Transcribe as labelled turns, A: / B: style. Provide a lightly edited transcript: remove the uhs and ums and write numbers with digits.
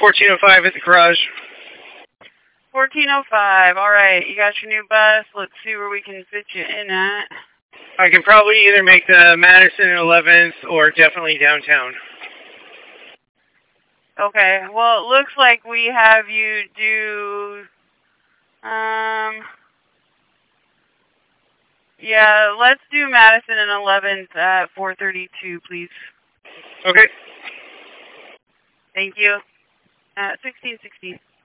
A: 1405 at the garage.
B: 1405. All right, you got your new bus. Let's see where we can fit you in at.
A: I can probably either make the Madison and 11th or definitely downtown.
B: Okay, well, it looks like we have you do, yeah, let's do Madison and 11th at 432, please.
A: Okay.
B: Thank you. 1616.